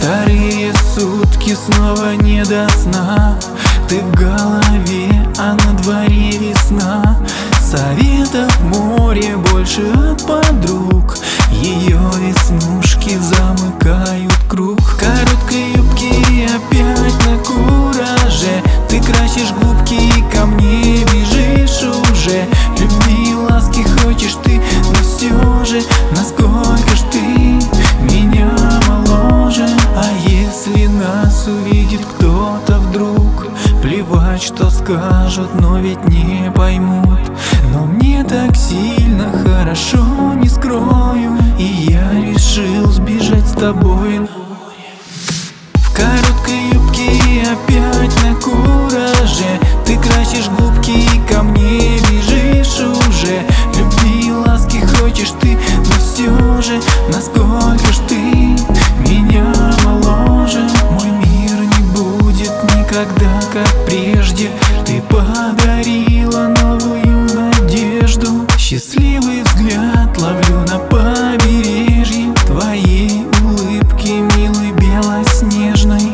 Вторые сутки снова не до сна. Ты в голове, а на дворе весна. Советов море, больше от подруг. Ее веснушки замыкают круг. В короткой юбке опять на кураже. Ты красишь губки и ко мне бежишь уже. Любви, ласки хочешь ты, но все же насколько ж ты меня моложе. А если нас увидит кто-то вдруг, плевать, что скажут, но ведь не поймут. Но мне так сильно хорошо, не скрою, и я решил сбежать с тобой. В короткой юбке опять на кураже. Ты красишь губки и ко мне бежишь уже. Любви, ласки хочешь ты, но все же насколько ж ты меня моложе. Мой мир не будет никогда как прежде. Ты подарила новую надежду. Счастливый взгляд ловлю на побережье твоей улыбки, милой белоснежной.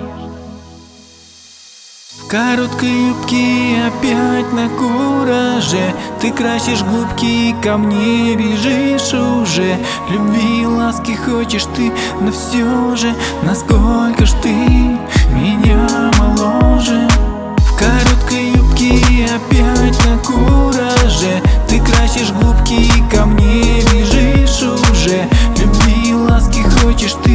В короткой юбке опять на кураже. Ты красишь губки и ко мне бежишь уже. Любви, ласки хочешь ты, но все же насколько ж ты меня моложе. В короткой юбке опять на кураже. Ты красишь губки и ко мне бежишь уже. Любви, ласки хочешь ты,